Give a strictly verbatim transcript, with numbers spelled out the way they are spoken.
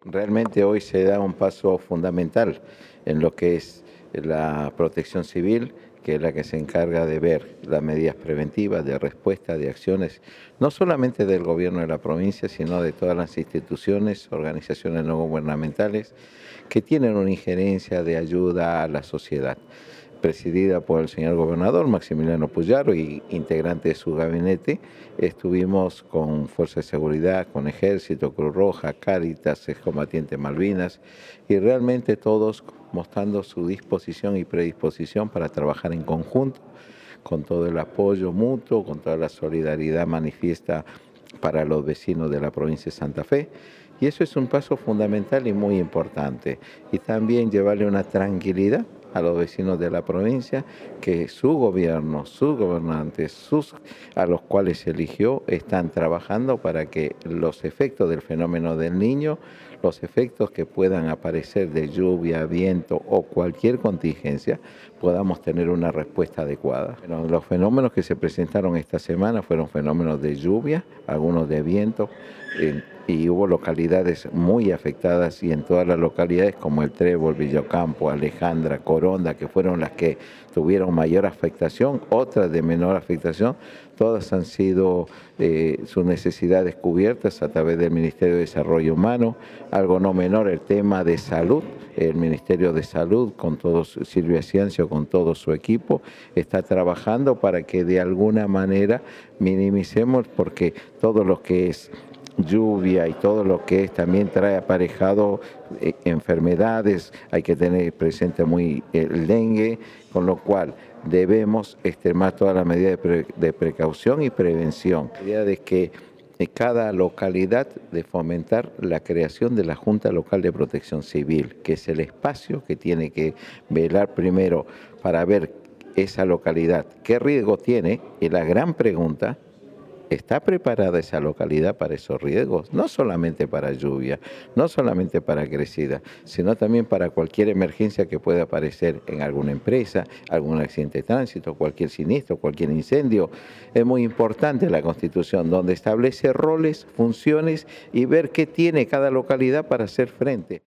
Realmente hoy se da un paso fundamental en lo que es la protección civil, que es la que se encarga de ver las medidas preventivas, de respuesta, de acciones, no solamente del gobierno de la provincia, sino de todas las instituciones, organizaciones no gubernamentales, que tienen una injerencia de ayuda a la sociedad, presidida por el señor gobernador Maximiliano Puyaro y integrante de su gabinete. Estuvimos con Fuerza de Seguridad, con Ejército, Cruz Roja, Cáritas, Excombatientes Malvinas, y realmente todos mostrando su disposición y predisposición para trabajar en conjunto, con todo el apoyo mutuo, con toda la solidaridad manifiesta para los vecinos de la provincia de Santa Fe. Y eso es un paso fundamental y muy importante. Y también llevarle una tranquilidad a los vecinos de la provincia, que su gobierno, sus gobernantes, sus, a los cuales se eligió, están trabajando para que los efectos del fenómeno del Niño, los efectos que puedan aparecer de lluvia, viento o cualquier contingencia, podamos tener una respuesta adecuada. Bueno, los fenómenos que se presentaron esta semana fueron fenómenos de lluvia, algunos de viento, eh, y hubo localidades muy afectadas, y en todas las localidades como El Trébol, Villocampo, Alejandra, Coronda, que fueron las que tuvieron mayor afectación, otras de menor afectación, todas han sido eh, sus necesidades cubiertas a través del Ministerio de Desarrollo Humano. Algo no menor, el tema de salud. El Ministerio de Salud, con todo, Silvia Ciancio, con todo su equipo, está trabajando para que de alguna manera minimicemos, porque todo lo que es lluvia y todo lo que es también trae aparejado eh, enfermedades, hay que tener presente muy el dengue, con lo cual debemos extremar todas las medidas de, pre, de precaución y prevención. La idea de que en cada localidad de fomentar la creación de la Junta Local de Protección Civil, que es el espacio que tiene que velar primero para ver esa localidad qué riesgo tiene, y la gran pregunta: ¿está preparada esa localidad para esos riesgos? No solamente para lluvia, no solamente para crecida, sino también para cualquier emergencia que pueda aparecer en alguna empresa, algún accidente de tránsito, cualquier siniestro, cualquier incendio. Es muy importante la Constitución, donde establece roles, funciones y ver qué tiene cada localidad para hacer frente.